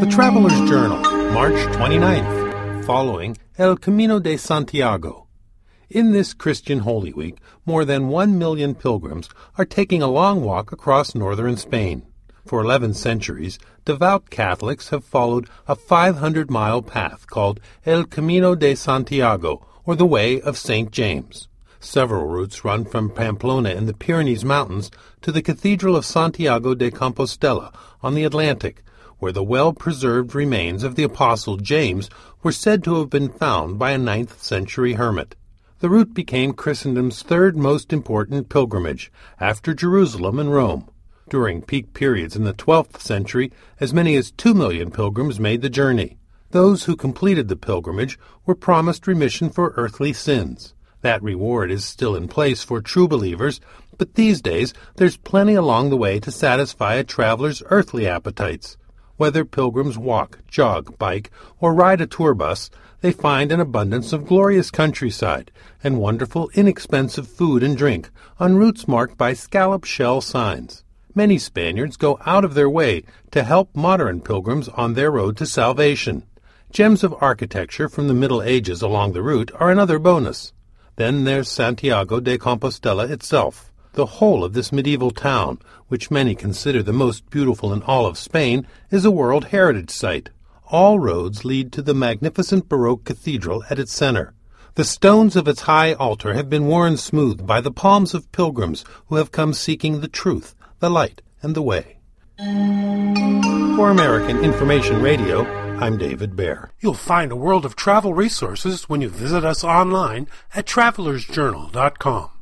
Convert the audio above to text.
The Traveler's Journal, March 29th, following El Camino de Santiago. In this Christian Holy Week, more than 1 million pilgrims are taking a long walk across northern Spain. For 11 centuries, devout Catholics have followed a 500-mile path called El Camino de Santiago, or the Way of St. James. Several routes run from Pamplona in the Pyrenees Mountains to the Cathedral of Santiago de Compostela on the Atlantic, where the well-preserved remains of the Apostle James were said to have been found by a 9th-century hermit. The route became Christendom's third most important pilgrimage, after Jerusalem and Rome. During peak periods in the 12th century, as many as 2 million pilgrims made the journey. Those who completed the pilgrimage were promised remission for earthly sins. That reward is still in place for true believers, but these days there's plenty along the way to satisfy a traveler's earthly appetites. Whether pilgrims walk, jog, bike, or ride a tour bus, they find an abundance of glorious countryside and wonderful, inexpensive food and drink on routes marked by scallop shell signs. Many Spaniards go out of their way to help modern pilgrims on their road to salvation. Gems of architecture from the Middle Ages along the route are another bonus. Then there's Santiago de Compostela itself. The whole of this medieval town, which many consider the most beautiful in all of Spain, is a World Heritage Site. All roads lead to the magnificent Baroque cathedral at its center. The stones of its high altar have been worn smooth by the palms of pilgrims who have come seeking the truth, the light, and the way. For American Information Radio, I'm David Baer. You'll find a world of travel resources when you visit us online at travelersjournal.com.